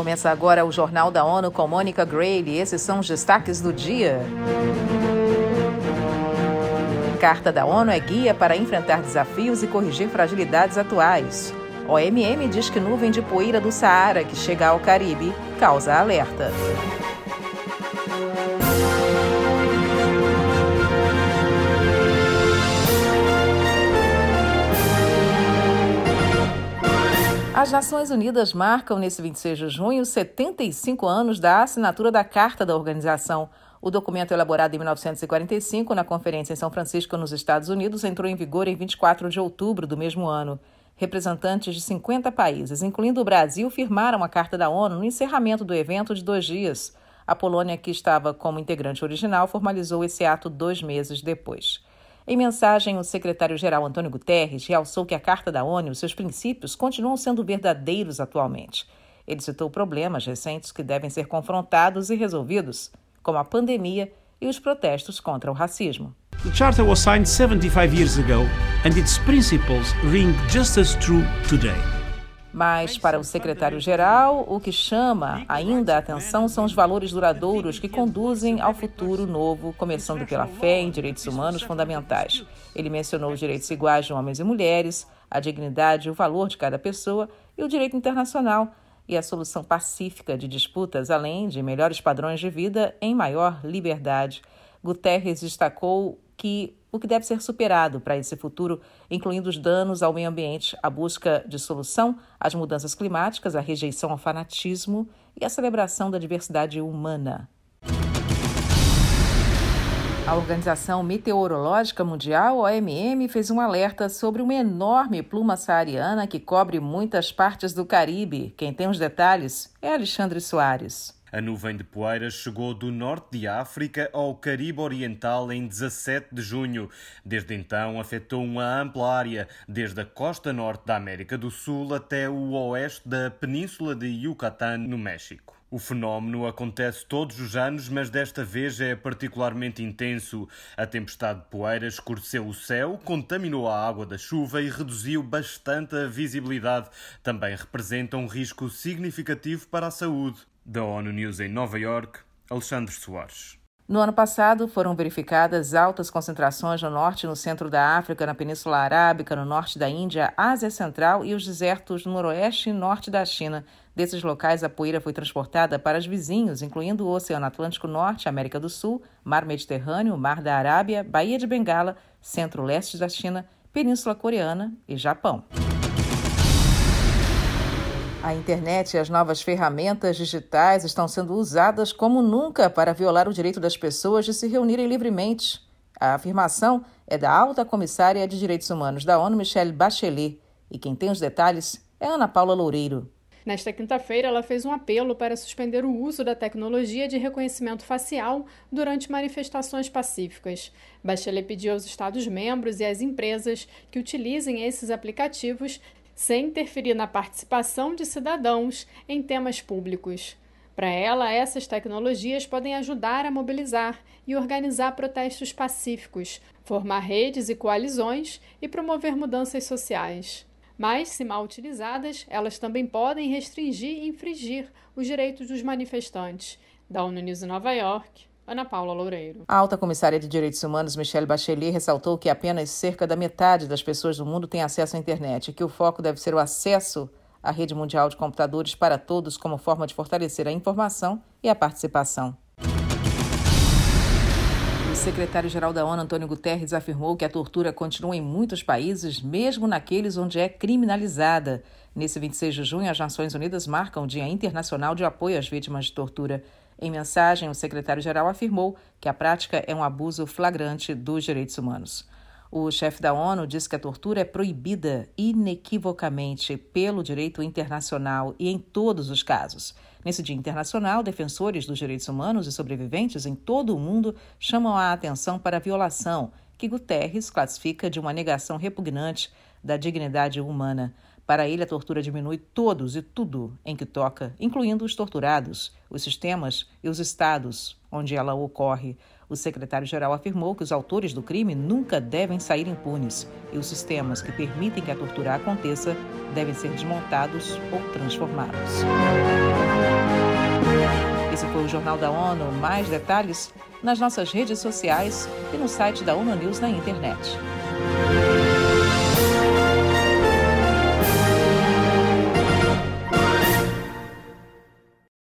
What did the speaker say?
Começa agora o Jornal da ONU com Mônica Grayle. Esses são os destaques do dia. Carta da ONU é guia para enfrentar desafios e corrigir fragilidades atuais. OMM diz que nuvem de poeira do Saara que chega ao Caribe causa alerta. As Nações Unidas marcam nesse 26 de junho 75 anos da assinatura da Carta da Organização. O documento, elaborado em 1945 na Conferência em São Francisco, nos Estados Unidos, entrou em vigor em 24 de outubro do mesmo ano. Representantes de 50 países, incluindo o Brasil, firmaram a Carta da ONU no encerramento do evento de 2 dias. A Polônia, que estava como integrante original, formalizou esse ato 2 meses depois. Em mensagem, o secretário-geral Antônio Guterres realçou que a Carta da ONU e seus princípios continuam sendo verdadeiros atualmente. Ele citou problemas recentes que devem ser confrontados e resolvidos, como a pandemia e os protestos contra o racismo. The Charter was signed 75 years ago, and its principles ring just as true today. Mas, para o secretário-geral, o que chama ainda a atenção são os valores duradouros que conduzem ao futuro novo, começando pela fé em direitos humanos fundamentais. Ele mencionou os direitos iguais de homens e mulheres, a dignidade e o valor de cada pessoa e o direito internacional e a solução pacífica de disputas, além de melhores padrões de vida em maior liberdade. Guterres destacou que o que deve ser superado para esse futuro, incluindo os danos ao meio ambiente, a busca de solução às mudanças climáticas, a rejeição ao fanatismo e a celebração da diversidade humana. A Organização Meteorológica Mundial, OMM, fez um alerta sobre uma enorme pluma saariana que cobre muitas partes do Caribe. Quem tem os detalhes é Alexandre Soares. A nuvem de poeiras chegou do norte de África ao Caribe Oriental em 17 de junho. Desde então, afetou uma ampla área, desde a costa norte da América do Sul até o oeste da península de Yucatán, no México. O fenómeno acontece todos os anos, mas desta vez é particularmente intenso. A tempestade de poeira escureceu o céu, contaminou a água da chuva e reduziu bastante a visibilidade. Também representa um risco significativo para a saúde. Da ONU News em Nova York, Alexandre Soares. No ano passado, foram verificadas altas concentrações no norte e no centro da África, na Península Arábica, no norte da Índia, Ásia Central e os desertos no noroeste e norte da China. Desses locais, a poeira foi transportada para os vizinhos, incluindo o Oceano Atlântico Norte, América do Sul, Mar Mediterrâneo, Mar da Arábia, Baía de Bengala, centro-leste da China, Península Coreana e Japão. A internet e as novas ferramentas digitais estão sendo usadas como nunca para violar o direito das pessoas de se reunirem livremente. A afirmação é da alta comissária de Direitos Humanos da ONU, Michelle Bachelet. E quem tem os detalhes é Ana Paula Loureiro. Nesta quinta-feira, ela fez um apelo para suspender o uso da tecnologia de reconhecimento facial durante manifestações pacíficas. Bachelet pediu aos Estados-membros e às empresas que utilizem esses aplicativos sem interferir na participação de cidadãos em temas públicos. Para ela, essas tecnologias podem ajudar a mobilizar e organizar protestos pacíficos, formar redes e coalizões e promover mudanças sociais. Mas, se mal utilizadas, elas também podem restringir e infringir os direitos dos manifestantes. Da ONU News em Nova York, Ana Paula Loureiro. A alta comissária de Direitos Humanos, Michelle Bachelet, ressaltou que apenas cerca da metade das pessoas do mundo tem acesso à internet e que o foco deve ser o acesso à rede mundial de computadores para todos como forma de fortalecer a informação e a participação. O secretário-geral da ONU, Antônio Guterres, afirmou que a tortura continua em muitos países, mesmo naqueles onde é criminalizada. Nesse 26 de junho, as Nações Unidas marcam o Dia Internacional de Apoio às Vítimas de Tortura. Em mensagem, o secretário-geral afirmou que a prática é um abuso flagrante dos direitos humanos. O chefe da ONU disse que a tortura é proibida inequivocamente pelo direito internacional e em todos os casos. Nesse Dia Internacional, defensores dos direitos humanos e sobreviventes em todo o mundo chamam a atenção para a violação, que Guterres classifica de uma negação repugnante da dignidade humana. Para ele, a tortura diminui todos e tudo em que toca, incluindo os torturados, os sistemas e os estados onde ela ocorre. O secretário-geral afirmou que os autores do crime nunca devem sair impunes e os sistemas que permitem que a tortura aconteça devem ser desmontados ou transformados. Jornal da ONU. Mais detalhes nas nossas redes sociais e no site da ONU News na internet.